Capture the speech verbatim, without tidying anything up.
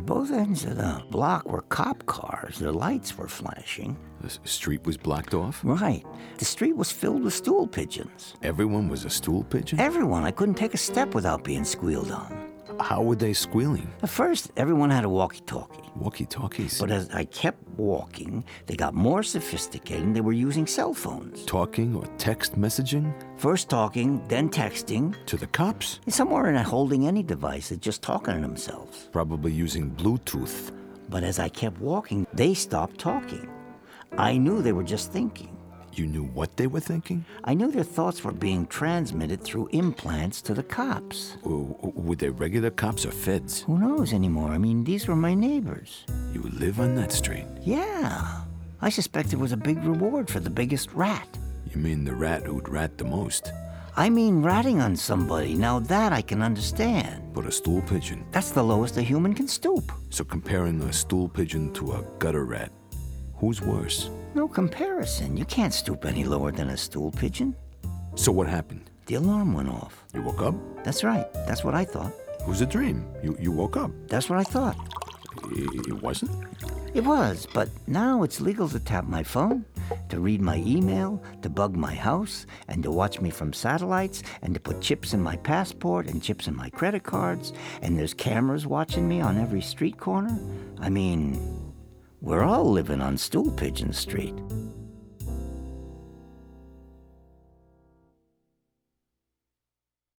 At both ends of the block were cop cars. Their lights were flashing. The s- street was blocked off? Right. The street was filled with stool pigeons. Everyone was a stool pigeon? Everyone. I couldn't take a step without being squealed on. How were they squealing? At first, everyone had a walkie-talkie. Walkie-talkies? But as I kept walking, they got more sophisticated and they were using cell phones. Talking or text messaging? First talking, then texting. To the cops? Some weren't holding any device, they're just talking to themselves. Probably using Bluetooth. But as I kept walking, they stopped talking. I knew they were just thinking. You knew what they were thinking? I knew their thoughts were being transmitted through implants to the cops. W- Were they regular cops or feds? Who knows anymore? I mean, these were my neighbors. You live on that street? Yeah. I suspect there was a big reward for the biggest rat. You mean the rat who'd rat the most? I mean ratting on somebody. Now that I can understand. But a stool pigeon? That's the lowest a human can stoop. So comparing a stool pigeon to a gutter rat, who's worse? No comparison. You can't stoop any lower than a stool pigeon. So what happened? The alarm went off. You woke up? That's right. That's what I thought. It was a dream. You you woke up. That's what I thought. It, it wasn't? It was, but now it's legal to tap my phone, to read my email, to bug my house, and to watch me from satellites, and to put chips in my passport and chips in my credit cards, and there's cameras watching me on every street corner. I mean, we're all living on Stool Pigeon Street.